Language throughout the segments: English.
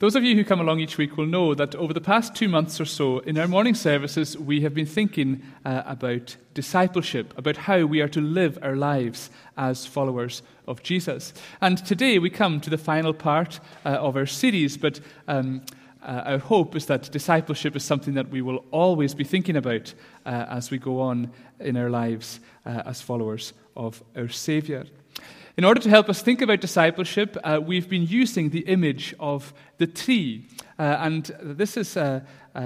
Those of you who come along each week will know that over the past 2 months or so, in our morning services, we have been thinking about discipleship, about how we are to live our lives as followers of Jesus. And today we come to the final part of our series, but our hope is that discipleship is something that we will always be thinking about as we go on in our lives as followers of our Savior. In order to help us think about discipleship, we've been using the image of the tree. And this is a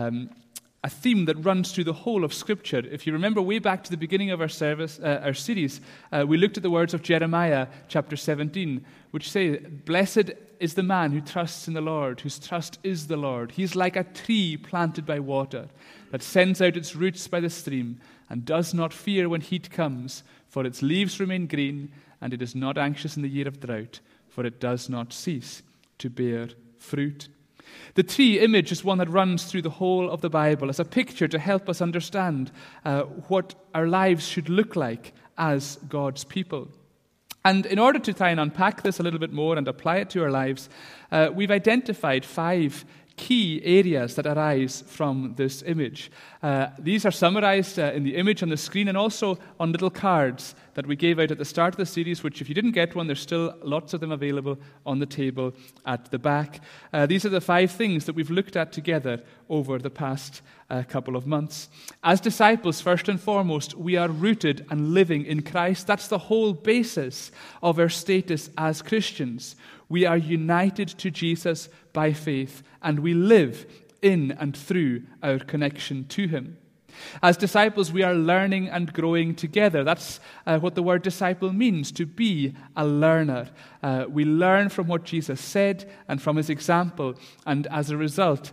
theme that runs through the whole of Scripture. If you remember way back to the beginning of our series, we looked at the words of Jeremiah chapter 17, which say, "Blessed is the man who trusts in the Lord, whose trust is the Lord. He is like a tree planted by water that sends out its roots by the stream and does not fear when heat comes, for its leaves remain green, and it is not anxious in the year of drought, for it does not cease to bear fruit." The tree image is one that runs through the whole of the Bible as a picture to help us understand what our lives should look like as God's people. And in order to try and unpack this a little bit more and apply it to our lives, we've identified 5 key areas that arise from this image. These are summarized in the image on the screen and also on little cards that we gave out at the start of the series, which if you didn't get one, there's still lots of them available on the table at the back. These are the 5 things that we've looked at together over the past couple of months. As disciples, first and foremost, we are rooted and living in Christ. That's the whole basis of our status as Christians. We are united to Jesus by faith, and we live in and through our connection to Him. As disciples, we are learning and growing together. That's what the word disciple means, to be a learner. We learn from what Jesus said and from His example, and as a result,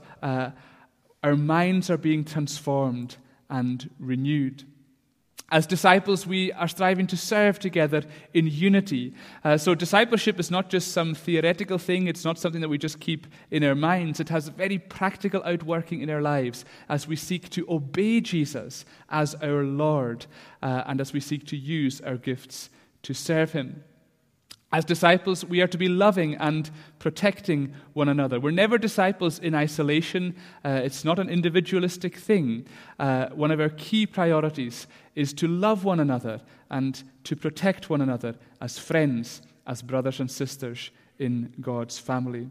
our minds are being transformed and renewed. As disciples, we are striving to serve together in unity. So discipleship is not just some theoretical thing. It's not something that we just keep in our minds. It has a very practical outworking in our lives as we seek to obey Jesus as our Lord and as we seek to use our gifts to serve Him. As disciples, we are to be loving and protecting one another. We're never disciples in isolation. It's not an individualistic thing. One of our key priorities is to love one another and to protect one another as friends, as brothers and sisters in God's family.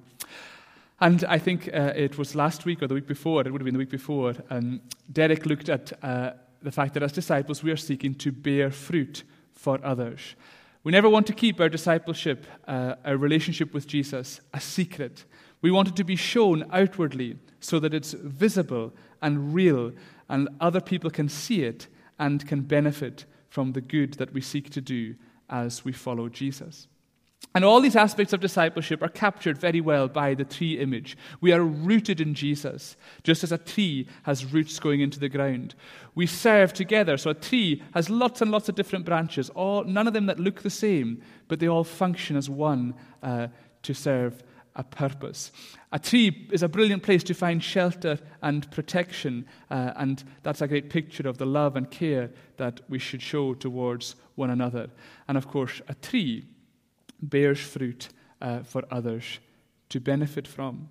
And I think it was last week or the week before, it would have been the week before, Derek looked at the fact that as disciples, we are seeking to bear fruit for others. We never want to keep our discipleship, our relationship with Jesus, a secret. We want it to be shown outwardly so that it's visible and real and other people can see it and can benefit from the good that we seek to do as we follow Jesus. And all these aspects of discipleship are captured very well by the tree image. We are rooted in Jesus, just as a tree has roots going into the ground. We serve together, so a tree has lots and lots of different branches, none of them that look the same, but they all function as one to serve a purpose. A tree is a brilliant place to find shelter and protection, and that's a great picture of the love and care that we should show towards one another. And of course, a tree bears fruit for others to benefit from.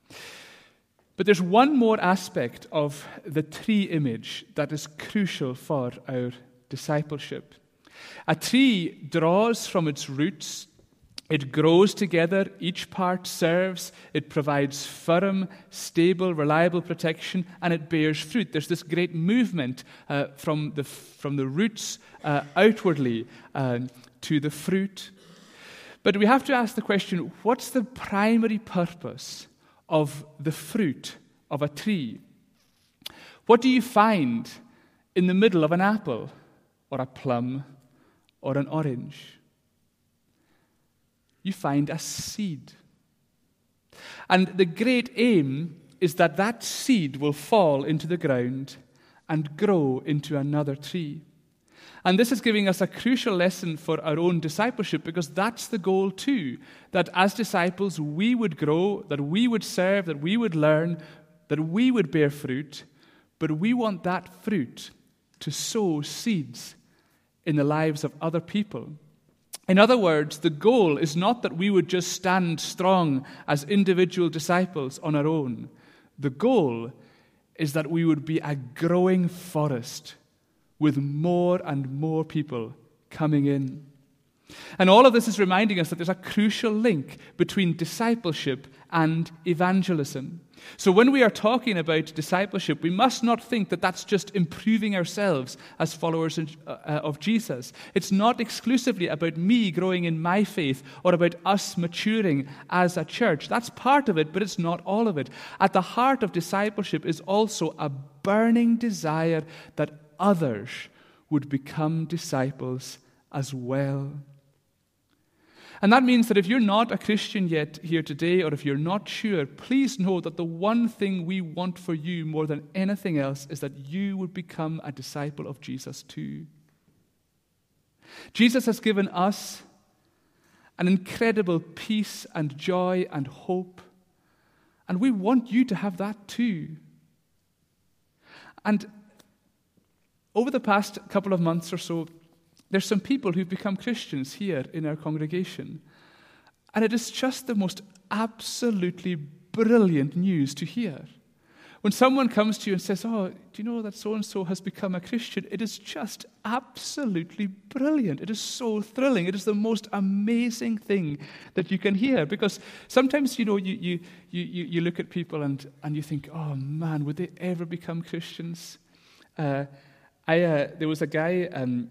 But there's one more aspect of the tree image that is crucial for our discipleship. A tree draws from its roots, it grows together, each part serves, it provides firm, stable, reliable protection, and it bears fruit. There's this great movement from the roots outwardly to the fruit. But we have to ask the question, what's the primary purpose of the fruit of a tree? What do you find in the middle of an apple or a plum or an orange? You find a seed. And the great aim is that that seed will fall into the ground and grow into another tree. And this is giving us a crucial lesson for our own discipleship, because that's the goal too, that as disciples we would grow, that we would serve, that we would learn, that we would bear fruit, but we want that fruit to sow seeds in the lives of other people. In other words, the goal is not that we would just stand strong as individual disciples on our own. The goal is that we would be a growing forest with more and more people coming in. And all of this is reminding us that there's a crucial link between discipleship and evangelism. So when we are talking about discipleship, we must not think that that's just improving ourselves as followers of Jesus. It's not exclusively about me growing in my faith or about us maturing as a church. That's part of it, but it's not all of it. At the heart of discipleship is also a burning desire that others would become disciples as well. And that means that if you're not a Christian yet here today, or if you're not sure, please know that the one thing we want for you more than anything else is that you would become a disciple of Jesus too. Jesus has given us an incredible peace and joy and hope, and we want you to have that too. And over the past couple of months or so, there's some people who've become Christians here in our congregation. And it is just the most absolutely brilliant news to hear. When someone comes to you and says, "Oh, do you know that so-and-so has become a Christian?" It is just absolutely brilliant. It is so thrilling. It is the most amazing thing that you can hear. Because sometimes, you look at people and you think, "Oh man, would they ever become Christians?" There was a guy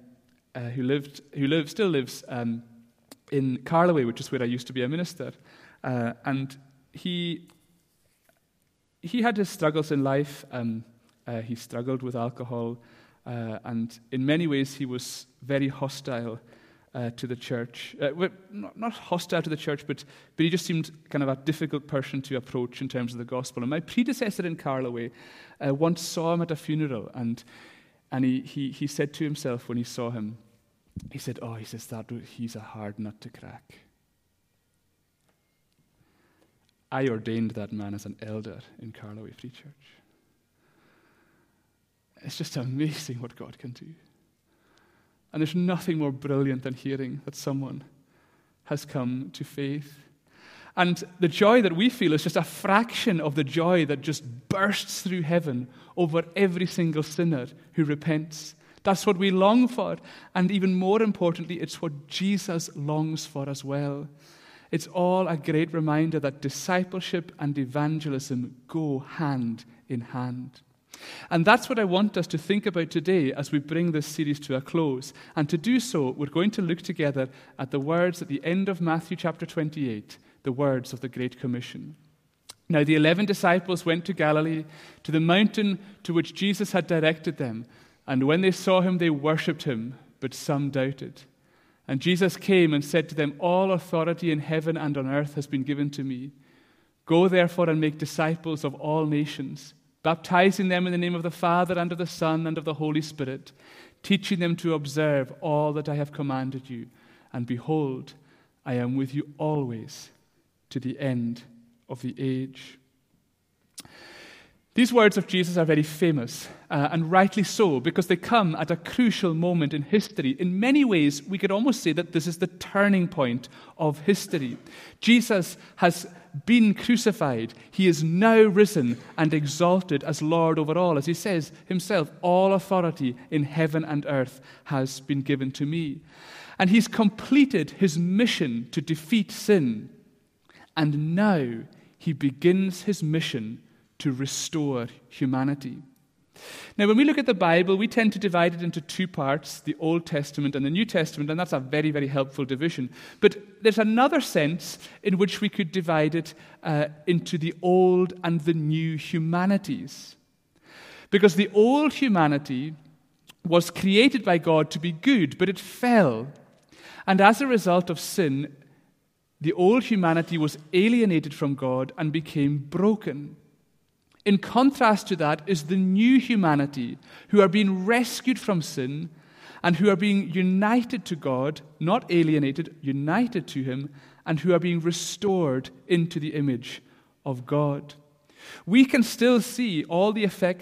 who still lives in Carloway, which is where I used to be a minister, and he had his struggles in life. He struggled with alcohol, and in many ways he was very hostile to the church. Not hostile to the church, but he just seemed kind of a difficult person to approach in terms of the gospel. And my predecessor in Carloway once saw him at a funeral, and he said to himself when he saw him, he said, he's a hard nut to crack. I ordained that man as an elder in Carloway Free Church. It's just amazing what God can do. And there's nothing more brilliant than hearing that someone has come to faith. And the joy that we feel is just a fraction of the joy that just bursts through heaven over every single sinner who repents. That's what we long for. And even more importantly, it's what Jesus longs for as well. It's all a great reminder that discipleship and evangelism go hand in hand. And that's what I want us to think about today as we bring this series to a close. And to do so, we're going to look together at the words at the end of Matthew chapter 28, the words of the Great Commission. Now the 11 disciples went to Galilee, to the mountain to which Jesus had directed them. And when they saw him, they worshipped him, but some doubted. And Jesus came and said to them, "All authority in heaven and on earth has been given to me. Go therefore and make disciples of all nations, baptizing them in the name of the Father and of the Son and of the Holy Spirit, teaching them to observe all that I have commanded you. And behold, I am with you always to the end of the age." These words of Jesus are very famous, and rightly so, because they come at a crucial moment in history. In many ways, we could almost say that this is the turning point of history. Jesus has been crucified. He is now risen and exalted as Lord over all. As he says himself, "All authority in heaven and earth has been given to me." And he's completed his mission to defeat sin. And now he begins his mission to restore humanity. Now, when we look at the Bible, we tend to divide it into two parts, the Old Testament and the New Testament, and that's a very, very helpful division. But there's another sense in which we could divide it into the old and the new humanities. Because the old humanity was created by God to be good, but it fell. And as a result of sin, the old humanity was alienated from God and became broken. In contrast to that is the new humanity, who are being rescued from sin and who are being united to God, not alienated, united to him, and who are being restored into the image of God. We can still see all the effects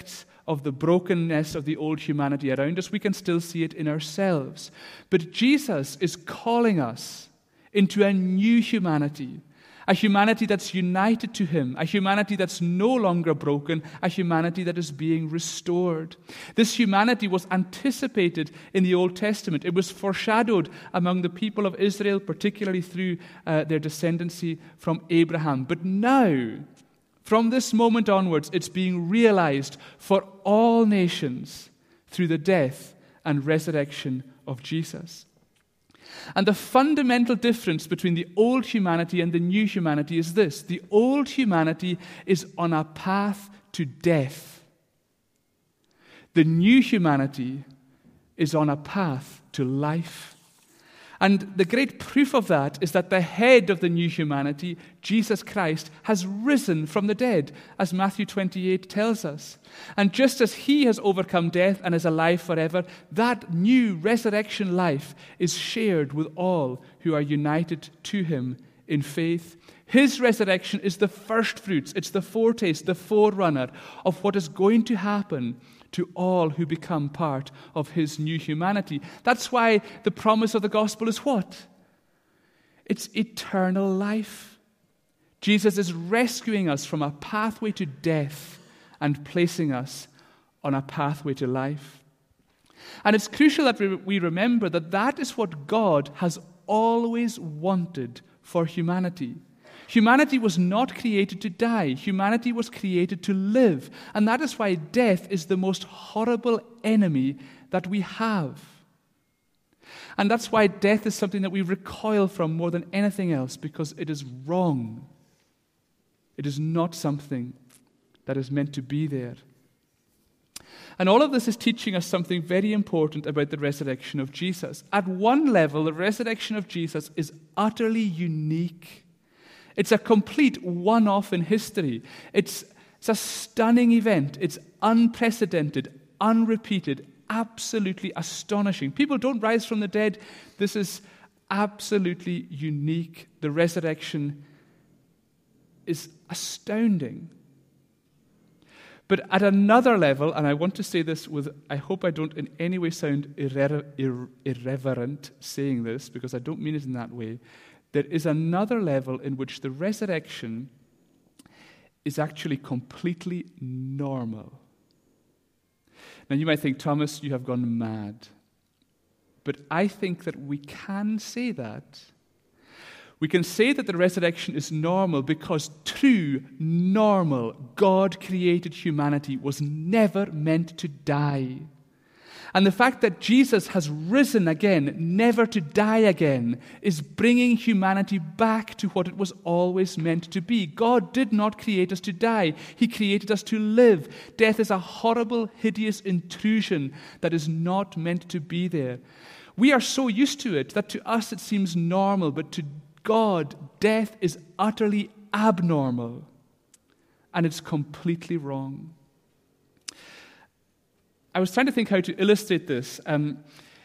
of the brokenness of the old humanity around us. We can still see it in ourselves. But Jesus is calling us into a new humanity, a humanity that's united to him, a humanity that's no longer broken, a humanity that is being restored. This humanity was anticipated in the Old Testament. It was foreshadowed among the people of Israel, particularly through their descendancy from Abraham. But now, from this moment onwards, it's being realized for all nations through the death and resurrection of Jesus. And the fundamental difference between the old humanity and the new humanity is this: the old humanity is on a path to death. The new humanity is on a path to life. And the great proof of that is that the head of the new humanity, Jesus Christ, has risen from the dead, as Matthew 28 tells us. And just as he has overcome death and is alive forever, that new resurrection life is shared with all who are united to him in faith. His resurrection is the first fruits, it's the foretaste, the forerunner of what is going to happen to all who become part of his new humanity. That's why the promise of the gospel is what? It's eternal life. Jesus is rescuing us from a pathway to death and placing us on a pathway to life. And it's crucial that we remember that that is what God has always wanted for humanity. Humanity was not created to die. Humanity was created to live. And that is why death is the most horrible enemy that we have. And that's why death is something that we recoil from more than anything else, because it is wrong. It is not something that is meant to be there. And all of this is teaching us something very important about the resurrection of Jesus. At one level, the resurrection of Jesus is utterly unique. It's a complete one-off in history. It's a stunning event. It's unprecedented, unrepeated, absolutely astonishing. People don't rise from the dead. This is absolutely unique. The resurrection is astounding. But at another level, and I want to say this with, I hope I don't in any way sound irreverent saying this, because I don't mean it in that way. There is another level in which the resurrection is actually completely normal. Now you might think, Thomas, you have gone mad. But I think that we can say that. We can say that the resurrection is normal because true, normal, God-created humanity was never meant to die. And the fact that Jesus has risen again, never to die again, is bringing humanity back to what it was always meant to be. God did not create us to die. He created us to live. Death is a horrible, hideous intrusion that is not meant to be there. We are so used to it that to us it seems normal, but to God, death is utterly abnormal, and it's completely wrong. I was trying to think how to illustrate this, and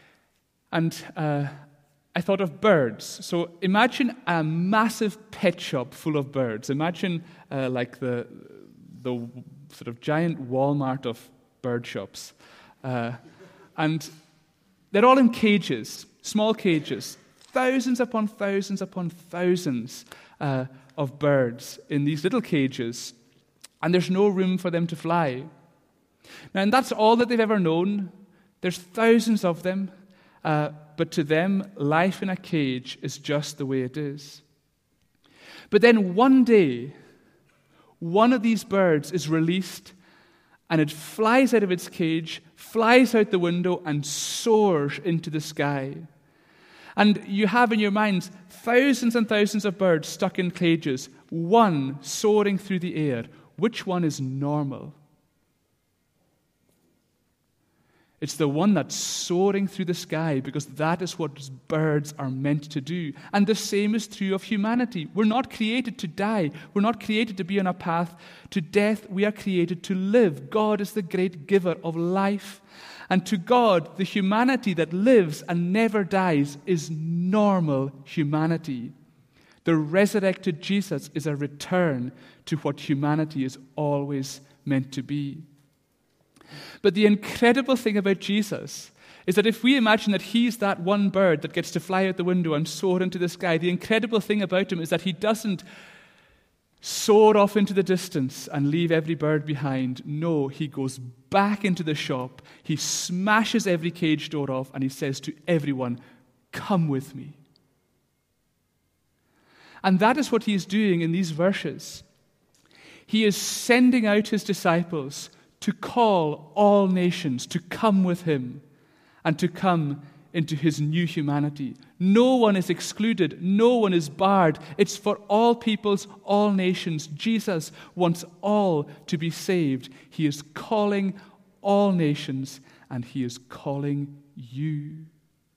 I thought of birds. So imagine a massive pet shop full of birds. Imagine like the sort of giant Walmart of bird shops. And they're all in cages, small cages, thousands upon thousands upon thousands of birds in these little cages, and there's no room for them to fly. Now, and that's all that they've ever known. There's thousands of them, but to them, life in a cage is just the way it is. But then one day, one of these birds is released, and it flies out of its cage, flies out the window, and soars into the sky. And you have in your minds thousands and thousands of birds stuck in cages, one soaring through the air. Which one is normal? It's the one that's soaring through the sky, because that is what birds are meant to do. And the same is true of humanity. We're not created to die. We're not created to be on a path to death. We are created to live. God is the great giver of life. And to God, the humanity that lives and never dies is normal humanity. The resurrected Jesus is a return to what humanity is always meant to be. But the incredible thing about Jesus is that if we imagine that he's that one bird that gets to fly out the window and soar into the sky, the incredible thing about him is that he doesn't soar off into the distance and leave every bird behind. No, he goes back into the shop, he smashes every cage door off, and he says to everyone, "Come with me." And that is what he is doing in these verses. He is sending out his disciples to call all nations to come with him and to come into his new humanity. No one is excluded. No one is barred. It's for all peoples, all nations. Jesus wants all to be saved. He is calling all nations, and he is calling you.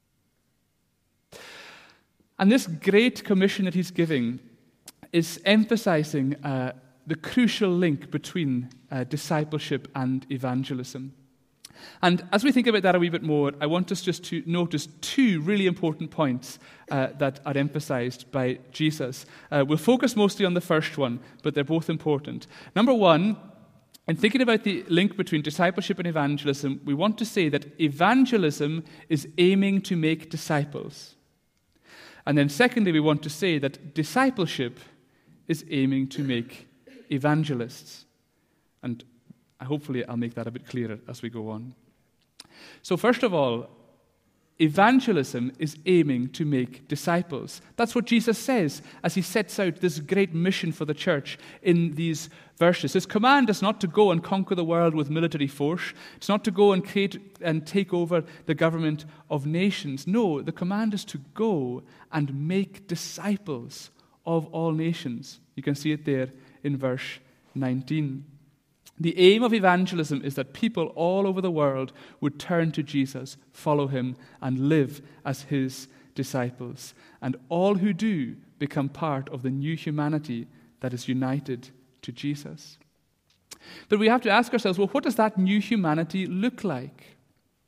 And this great commission that he's giving is emphasizing the crucial link between discipleship and evangelism. And as we think about that a wee bit more, I want us just to notice two really important points that are emphasized by Jesus. We'll focus mostly on the first one, but they're both important. Number one, in thinking about the link between discipleship and evangelism, we want to say that evangelism is aiming to make disciples. And then secondly, we want to say that discipleship is aiming to make evangelists. And hopefully I'll make that a bit clearer as we go on. So first of all, evangelism is aiming to make disciples. That's what Jesus says as he sets out this great mission for the church in these verses. His command is not to go and conquer the world with military force. It's not to go and create and take over the government of nations. No, the command is to go and make disciples of all nations. You can see it there in verse 19. The aim of evangelism is that people all over the world would turn to Jesus, follow him, and live as his disciples. And all who do become part of the new humanity that is united to Jesus. But we have to ask ourselves, well, what does that new humanity look like?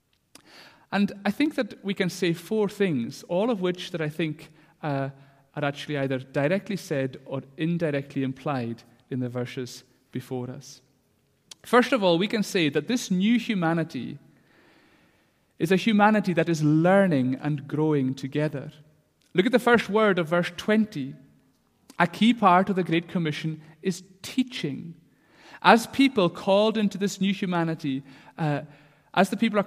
And I think that we can say four things, all of which that I think are actually either directly said or indirectly implied in the verses before us. First of all, we can say that this new humanity is a humanity that is learning and growing together. Look at the first word of verse 20. A key part of the Great Commission is teaching. As people called into this new humanity, they are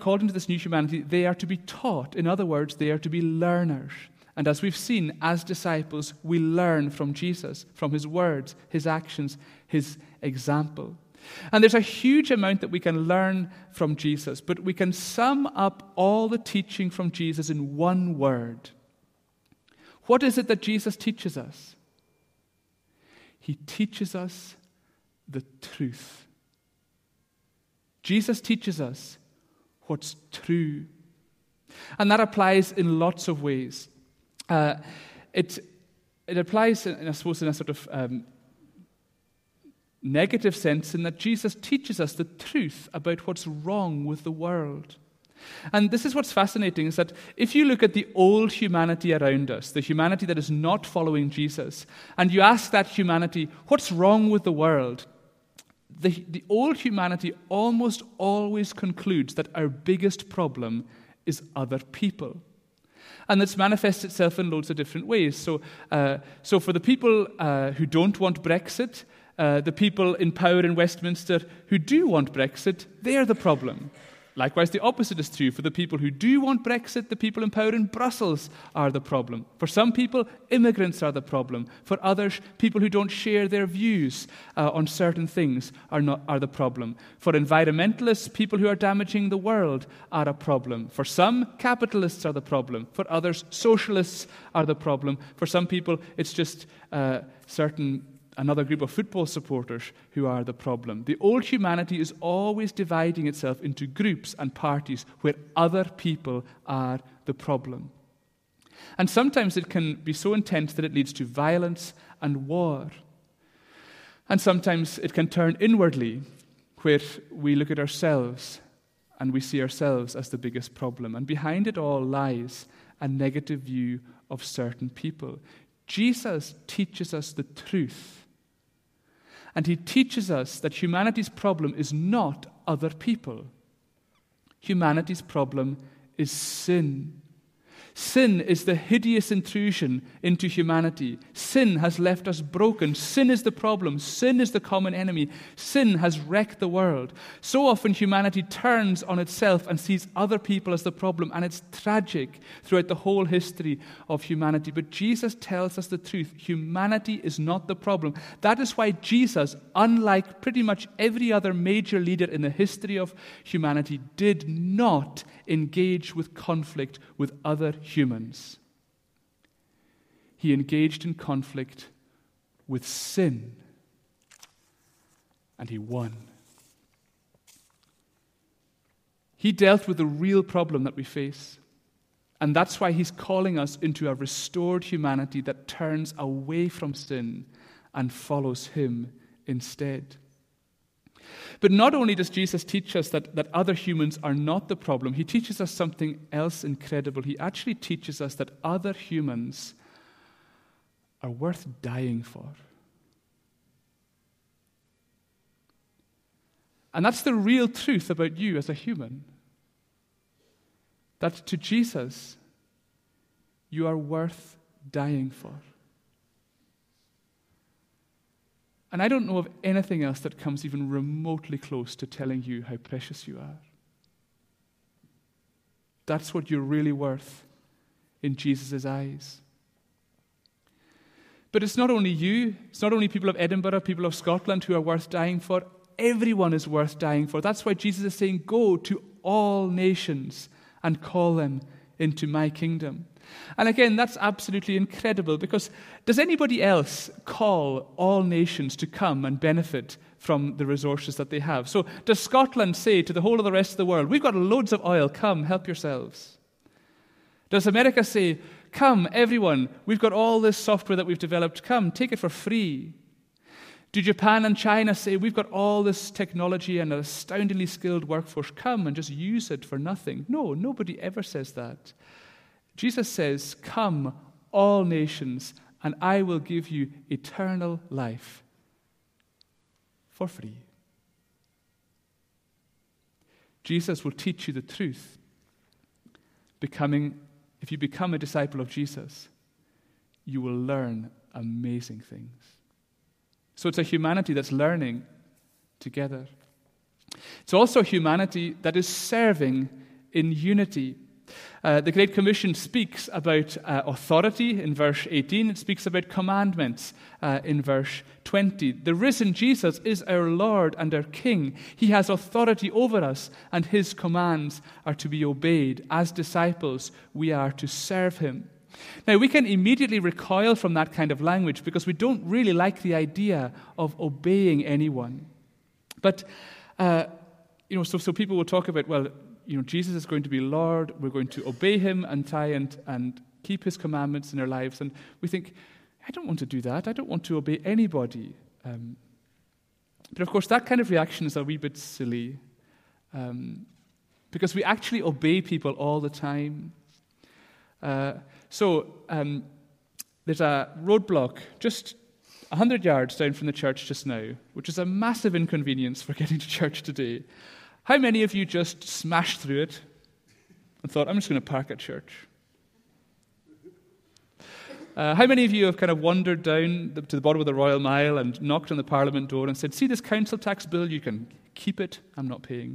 to be taught. In other words, they are to be learners. And as we've seen, as disciples, we learn from Jesus, from his words, his actions, his example. And there's a huge amount that we can learn from Jesus, but we can sum up all the teaching from Jesus in one word. What is it that Jesus teaches us? He teaches us the truth. Jesus teaches us what's true. And that applies in lots of ways. It applies, I suppose, in a sort of negative sense, in that Jesus teaches us the truth about what's wrong with the world. And this is what's fascinating, is that if you look at the old humanity around us, the humanity that is not following Jesus, and you ask that humanity, what's wrong with the world? The old humanity almost always concludes that our biggest problem is other people. And this manifests itself in loads of different ways. So for the people who don't want Brexit, the people in power in Westminster who do want Brexit, they're the problem. Likewise, the opposite is true. For the people who do want Brexit, the people in power in Brussels are the problem. For some people, immigrants are the problem. For others, people who don't share their views on certain things are the problem. For environmentalists, people who are damaging the world are a problem. For some, capitalists are the problem. For others, socialists are the problem. For some people, it's just another group of football supporters who are the problem. The old humanity is always dividing itself into groups and parties where other people are the problem. And sometimes it can be so intense that it leads to violence and war. And sometimes it can turn inwardly, where we look at ourselves and we see ourselves as the biggest problem. And behind it all lies a negative view of certain people. Jesus teaches us the truth. And he teaches us that humanity's problem is not other people. Humanity's problem is sin. Sin is the hideous intrusion into humanity. Sin has left us broken. Sin is the problem. Sin is the common enemy. Sin has wrecked the world. So often humanity turns on itself and sees other people as the problem, and it's tragic throughout the whole history of humanity. But Jesus tells us the truth. Humanity is not the problem. That is why Jesus, unlike pretty much every other major leader in the history of humanity, did not engage with conflict with other humans. He engaged in conflict with sin, and he won. He dealt with the real problem that we face, and that's why he's calling us into a restored humanity that turns away from sin and follows him instead. But not only does Jesus teach us that other humans are not the problem, he teaches us something else incredible. He actually teaches us that other humans are worth dying for. And that's the real truth about you as a human. That to Jesus, you are worth dying for. And I don't know of anything else that comes even remotely close to telling you how precious you are. That's what you're really worth in Jesus' eyes. But it's not only you, it's not only people of Edinburgh, people of Scotland who are worth dying for. Everyone is worth dying for. That's why Jesus is saying, go to all nations and call them into my kingdom. And again, that's absolutely incredible, because does anybody else call all nations to come and benefit from the resources that they have? So does Scotland say to the whole of the rest of the world, we've got loads of oil, come, help yourselves? Does America say, come, everyone, we've got all this software that we've developed, come, take it for free? Do Japan and China say, we've got all this technology and an astoundingly skilled workforce, come and just use it for nothing? No, nobody ever says that. Jesus says, come, all nations, and I will give you eternal life for free. Jesus will teach you the truth. If you become a disciple of Jesus, you will learn amazing things. So it's a humanity that's learning together. It's also humanity that is serving in unity. The Great Commission speaks about authority in verse 18. It speaks about commandments in verse 20. The risen Jesus is our Lord and our King. He has authority over us, and his commands are to be obeyed. As disciples, we are to serve him. Now, we can immediately recoil from that kind of language because we don't really like the idea of obeying anyone. But, so people will talk about, well, Jesus is going to be Lord, we're going to obey him and try and keep his commandments in our lives. And we think, I don't want to do that. I don't want to obey anybody. But of course, that kind of reaction is a wee bit silly because we actually obey people all the time. So there's a roadblock just 100 yards down from the church just now, which is a massive inconvenience for getting to church today. How many of you just smashed through it and thought, I'm just going to park at church? How many of you have kind of wandered down to the bottom of the Royal Mile and knocked on the Parliament door and said, see this council tax bill, you can keep it, I'm not paying?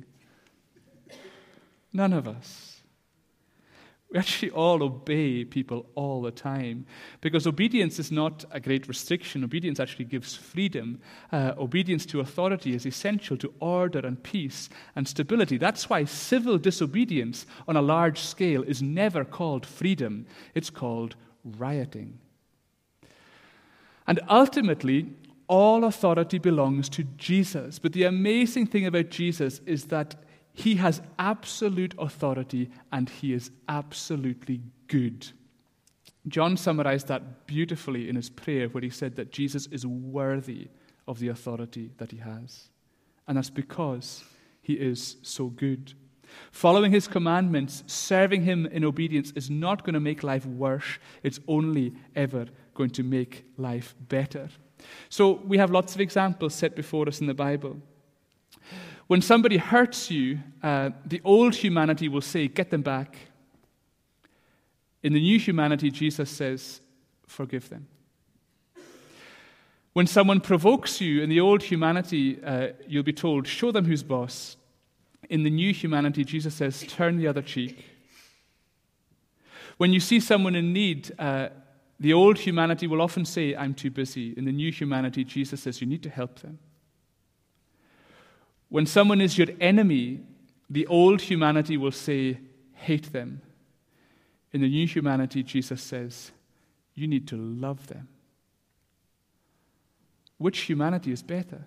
None of us. We actually all obey people all the time because obedience is not a great restriction. Obedience actually gives freedom. Obedience to authority is essential to order and peace and stability. That's why civil disobedience on a large scale is never called freedom. It's called rioting. And ultimately, all authority belongs to Jesus. But the amazing thing about Jesus is that he has absolute authority and he is absolutely good. John summarized that beautifully in his prayer where he said that Jesus is worthy of the authority that he has. And that's because he is so good. Following his commandments, serving him in obedience is not going to make life worse. It's only ever going to make life better. So we have lots of examples set before us in the Bible. When somebody hurts you, the old humanity will say, get them back. In the new humanity, Jesus says, forgive them. When someone provokes you, in the old humanity, you'll be told, show them who's boss. In the new humanity, Jesus says, turn the other cheek. When you see someone in need, the old humanity will often say, I'm too busy. In the new humanity, Jesus says, you need to help them. When someone is your enemy, the old humanity will say, hate them. In the new humanity, Jesus says, you need to love them. Which humanity is better?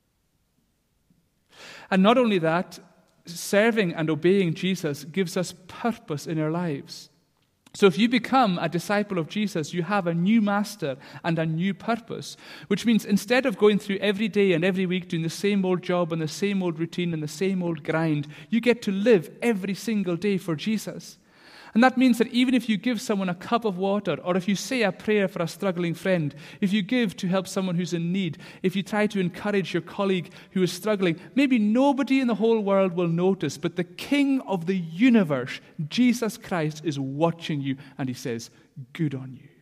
And not only that, serving and obeying Jesus gives us purpose in our lives. So if you become a disciple of Jesus, you have a new master and a new purpose, which means instead of going through every day and every week doing the same old job and the same old routine and the same old grind, you get to live every single day for Jesus. And that means that even if you give someone a cup of water, or if you say a prayer for a struggling friend, if you give to help someone who's in need, if you try to encourage your colleague who is struggling, maybe nobody in the whole world will notice, but the King of the universe, Jesus Christ, is watching you, and he says, good on you.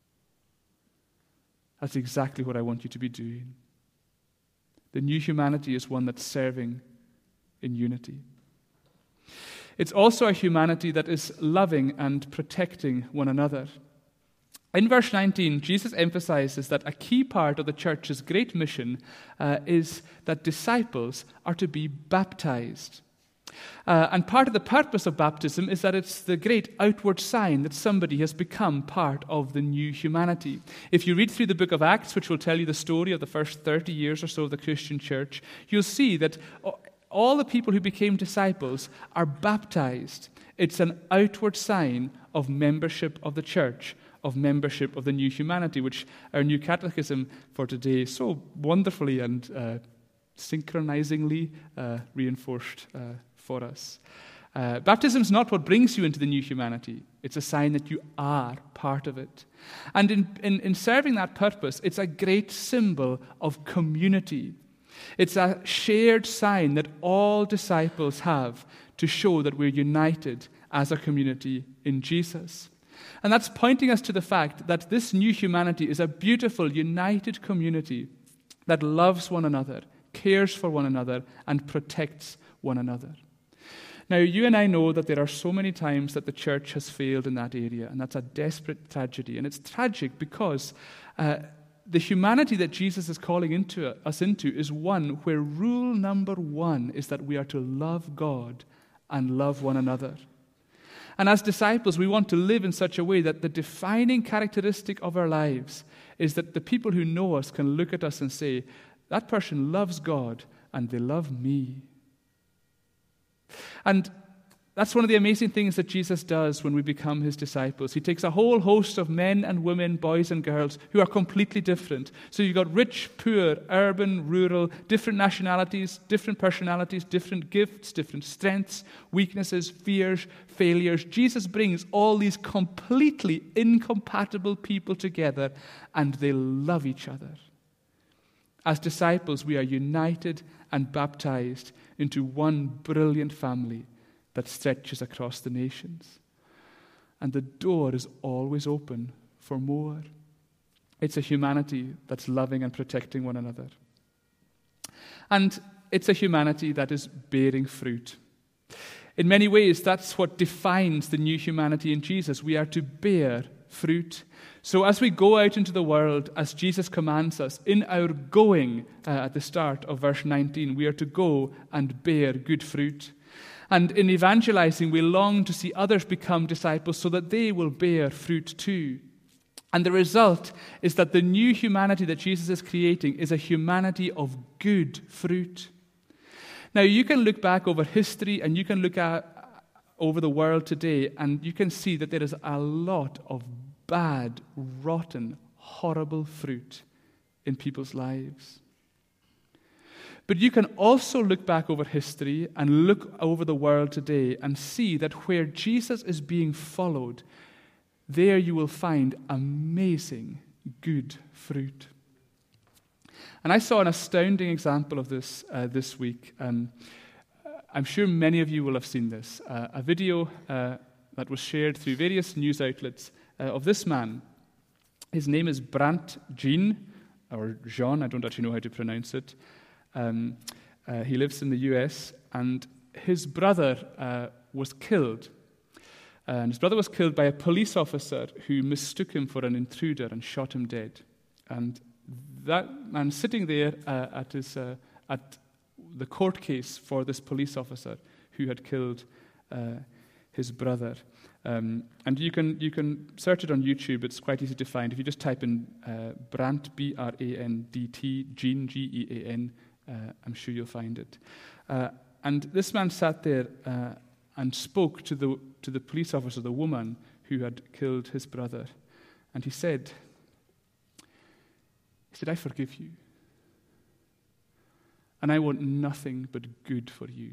That's exactly what I want you to be doing. The new humanity is one that's serving in unity. It's also a humanity that is loving and protecting one another. In verse 19, Jesus emphasizes that a key part of the church's great mission is that disciples are to be baptized. And part of the purpose of baptism is that it's the great outward sign that somebody has become part of the new humanity. If you read through the book of Acts, which will tell you the story of the first 30 years or so of the Christian church, you'll see that all the people who became disciples are baptized. It's an outward sign of membership of the church, of membership of the new humanity, which our new catechism for today so wonderfully and synchronizingly reinforced for us. Baptism is not what brings you into the new humanity. It's a sign that you are part of it. And in serving that purpose, it's a great symbol of community. It's a shared sign that all disciples have to show that we're united as a community in Jesus. And that's pointing us to the fact that this new humanity is a beautiful, united community that loves one another, cares for one another, and protects one another. Now, you and I know that there are so many times that the church has failed in that area, and that's a desperate tragedy. And it's tragic because the humanity that Jesus is calling us into is one where rule number one is that we are to love God and love one another. And as disciples, we want to live in such a way that the defining characteristic of our lives is that the people who know us can look at us and say, that person loves God and they love me. And that's one of the amazing things that Jesus does when we become his disciples. He takes a whole host of men and women, boys and girls, who are completely different. So you've got rich, poor, urban, rural, different nationalities, different personalities, different gifts, different strengths, weaknesses, fears, failures. Jesus brings all these completely incompatible people together, and they love each other. As disciples, we are united and baptized into one brilliant family that stretches across the nations. And the door is always open for more. It's a humanity that's loving and protecting one another. And it's a humanity that is bearing fruit. In many ways, that's what defines the new humanity in Jesus. We are to bear fruit. So as we go out into the world, as Jesus commands us, in our going, at the start of verse 19, we are to go and bear good fruit. And in evangelizing, we long to see others become disciples so that they will bear fruit too. And the result is that the new humanity that Jesus is creating is a humanity of good fruit. Now, you can look back over history and you can look over the world today, and you can see that there is a lot of bad, rotten, horrible fruit in people's lives. But you can also look back over history and look over the world today and see that where Jesus is being followed, there you will find amazing good fruit. And I saw an astounding example of this this week. I'm sure many of you will have seen this. A video that was shared through various news outlets of this man. His name is Brant Jean, or Jean, I don't actually know how to pronounce it. He lives in the US, and his brother was killed. And his brother was killed by a police officer who mistook him for an intruder and shot him dead. And that man sitting there at the court case for this police officer who had killed his brother. And you can search it on YouTube. It's quite easy to find. If you just type in Brant, B-R-A-N-D-T, Jean, G-E-A-N, I'm sure you'll find it. And this man sat there and spoke to the police officer, the woman who had killed his brother. And he said, I forgive you. And I want nothing but good for you.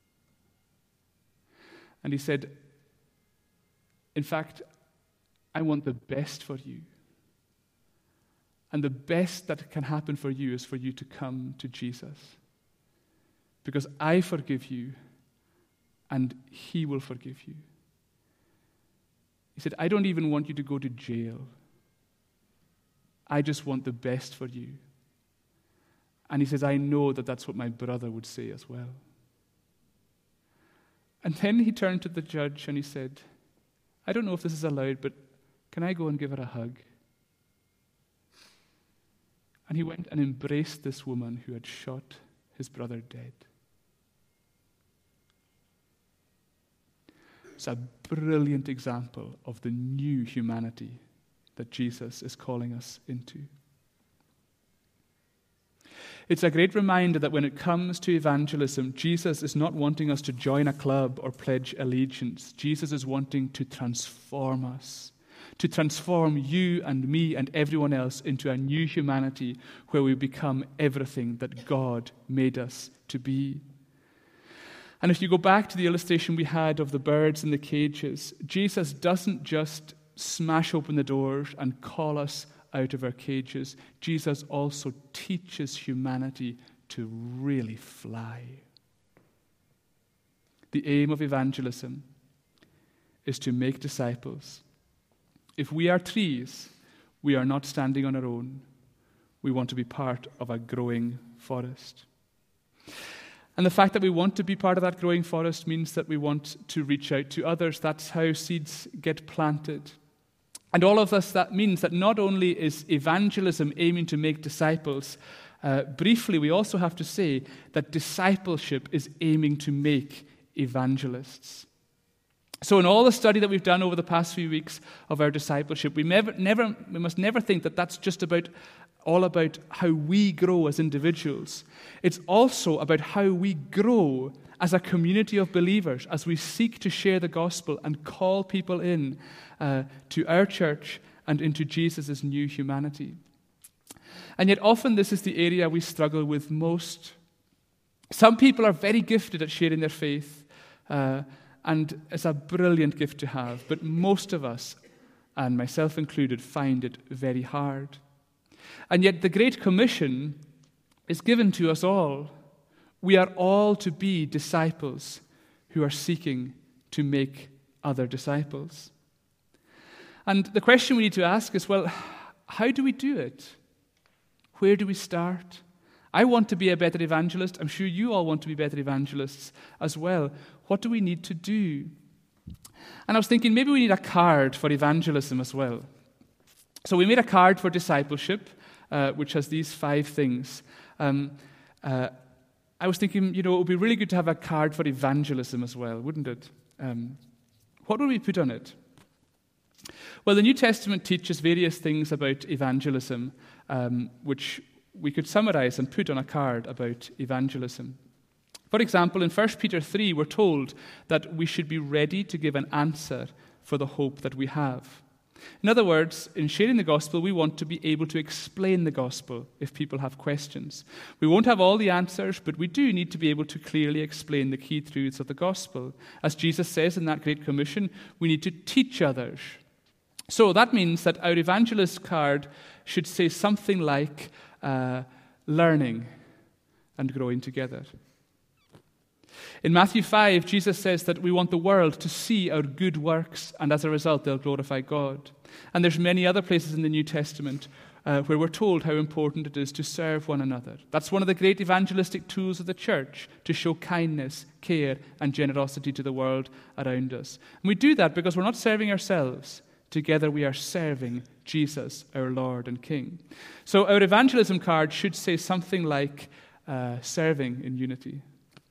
And he said, in fact, I want the best for you. And the best that can happen for you is for you to come to Jesus. Because I forgive you, and he will forgive you. He said, I don't even want you to go to jail. I just want the best for you. And he says, I know that that's what my brother would say as well. And then he turned to the judge and he said, I don't know if this is allowed, but can I go and give her a hug? And he went and embraced this woman who had shot his brother dead. It's a brilliant example of the new humanity that Jesus is calling us into. It's a great reminder that when it comes to evangelism, Jesus is not wanting us to join a club or pledge allegiance. Jesus is wanting to transform us, to transform you and me and everyone else into a new humanity where we become everything that God made us to be. And if you go back to the illustration we had of the birds in the cages, Jesus doesn't just smash open the doors and call us out of our cages. Jesus also teaches humanity to really fly. The aim of evangelism is to make disciples. If we are trees, we are not standing on our own. We want to be part of a growing forest. And the fact that we want to be part of that growing forest means that we want to reach out to others. That's how seeds get planted. And all of us, that means that not only is evangelism aiming to make disciples, briefly we also have to say that discipleship is aiming to make evangelists. So in all the study that we've done over the past few weeks of our discipleship, we must never think that that's just all about how we grow as individuals. It's also about how we grow as a community of believers, as we seek to share the gospel and call people in to our church and into Jesus' new humanity. And yet often this is the area we struggle with most. Some people are very gifted at sharing their faith, and it's a brilliant gift to have, but most of us, and myself included, find it very hard. And yet the Great Commission is given to us all. We are all to be disciples who are seeking to make other disciples. And the question we need to ask is, well, how do we do it? Where do we start? I want to be a better evangelist. I'm sure you all want to be better evangelists as well. What do we need to do? And I was thinking maybe we need a card for evangelism as well. So we made a card for discipleship, which has these 5 things. I was thinking, it would be really good to have a card for evangelism as well, wouldn't it? What would we put on it? Well, the New Testament teaches various things about evangelism, which we could summarize and put on a card about evangelism. For example, in 1 Peter 3, we're told that we should be ready to give an answer for the hope that we have. In other words, in sharing the gospel, we want to be able to explain the gospel if people have questions. We won't have all the answers, but we do need to be able to clearly explain the key truths of the gospel. As Jesus says in that Great Commission, we need to teach others. So that means that our evangelist card should say something like, learning and growing together. In Matthew 5, Jesus says that we want the world to see our good works, and as a result, they'll glorify God. And there's many other places in the New Testament where we're told how important it is to serve one another. That's one of the great evangelistic tools of the church, to show kindness, care, and generosity to the world around us. And we do that because we're not serving ourselves. Together we are serving Jesus, our Lord and King. So our evangelism card should say something like, serving in unity.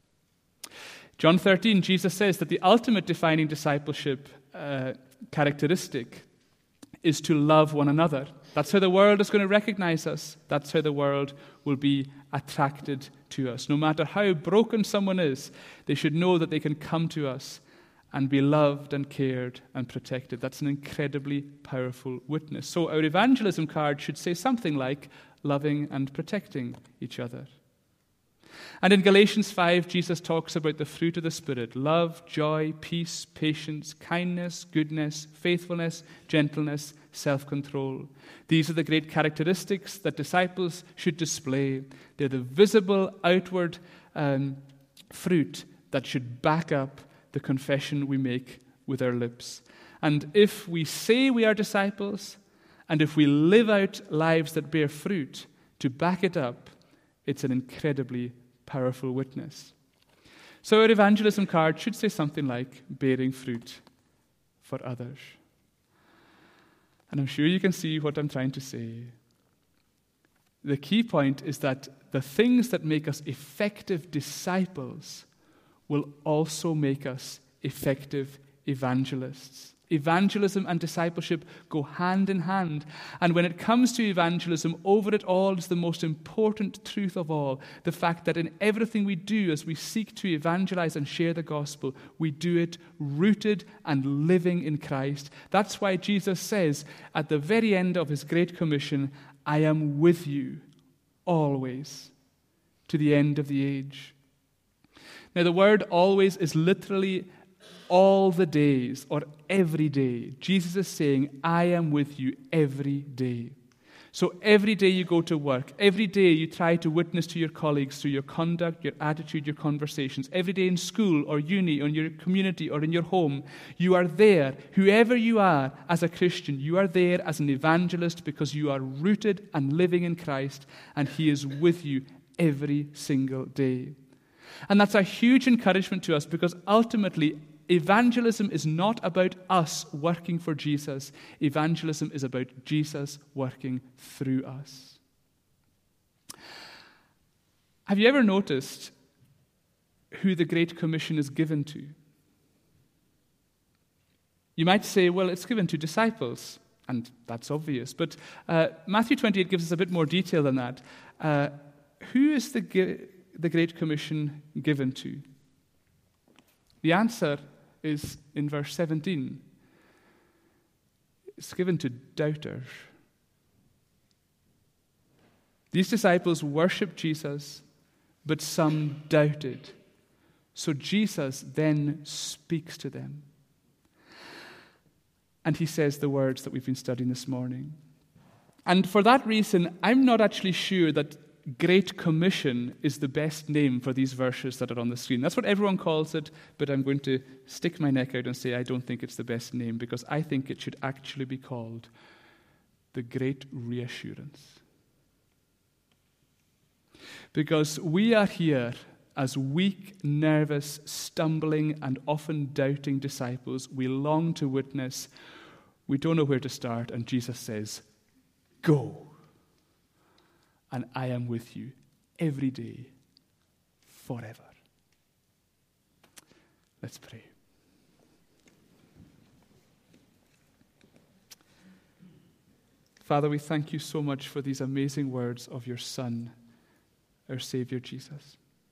John 13, Jesus says that the ultimate defining discipleship characteristic is to love one another. That's how the world is going to recognize us. That's how the world will be attracted to us. No matter how broken someone is, they should know that they can come to us and be loved and cared and protected. That's an incredibly powerful witness. So our evangelism card should say something like, loving and protecting each other. And in Galatians 5, Jesus talks about the fruit of the Spirit: love, joy, peace, patience, kindness, goodness, faithfulness, gentleness, self-control. These are the great characteristics that disciples should display. They're the visible outward fruit that should back up the confession we make with our lips. And if we say we are disciples, and if we live out lives that bear fruit to back it up, it's an incredibly powerful witness. So our evangelism card should say something like, bearing fruit for others. And I'm sure you can see what I'm trying to say. The key point is that the things that make us effective disciples will also make us effective evangelists. Evangelism and discipleship go hand in hand. And when it comes to evangelism, over it all is the most important truth of all: the fact that in everything we do as we seek to evangelize and share the gospel, we do it rooted and living in Christ. That's why Jesus says at the very end of his Great Commission, I am with you always to the end of the age. Now, the word always is literally all the days or every day. Jesus is saying, I am with you every day. So every day you go to work, every day you try to witness to your colleagues through your conduct, your attitude, your conversations, every day in school or uni or in your community or in your home, you are there. Whoever you are as a Christian, you are there as an evangelist because you are rooted and living in Christ, and he is with you every single day. And that's a huge encouragement to us, because ultimately evangelism is not about us working for Jesus. Evangelism is about Jesus working through us. Have you ever noticed who the Great Commission is given to? You might say, well, it's given to disciples, and that's obvious. But Matthew 28 gives us a bit more detail than that. Who is the Great Commission given to? The answer is in verse 17. It's given to doubters. These disciples worshipped Jesus, but some doubted. So Jesus then speaks to them. And he says the words that we've been studying this morning. And for that reason, I'm not actually sure that Great Commission is the best name for these verses that are on the screen. That's what everyone calls it, but I'm going to stick my neck out and say I don't think it's the best name, because I think it should actually be called the Great Reassurance. Because we are here as weak, nervous, stumbling, and often doubting disciples. We long to witness. We don't know where to start, and Jesus says, go. And I am with you every day, forever. Let's pray. Father, we thank you so much for these amazing words of your Son, our Savior Jesus.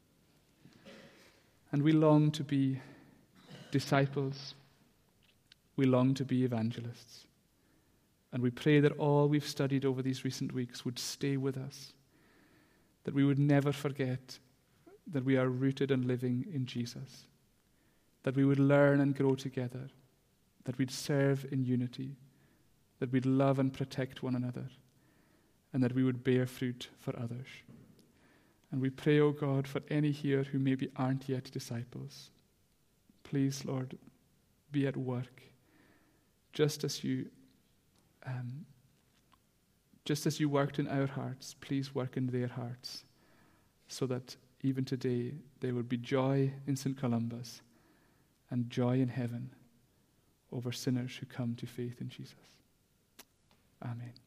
And we long to be disciples. We long to be evangelists. And we pray that all we've studied over these recent weeks would stay with us, that we would never forget that we are rooted and living in Jesus, that we would learn and grow together, that we'd serve in unity, that we'd love and protect one another, and that we would bear fruit for others. And we pray, O God, for any here who maybe aren't yet disciples. Please, Lord, be at work, just as you worked in our hearts. Please work in their hearts, so that even today there will be joy in St. Columba's and joy in heaven over sinners who come to faith in Jesus. Amen.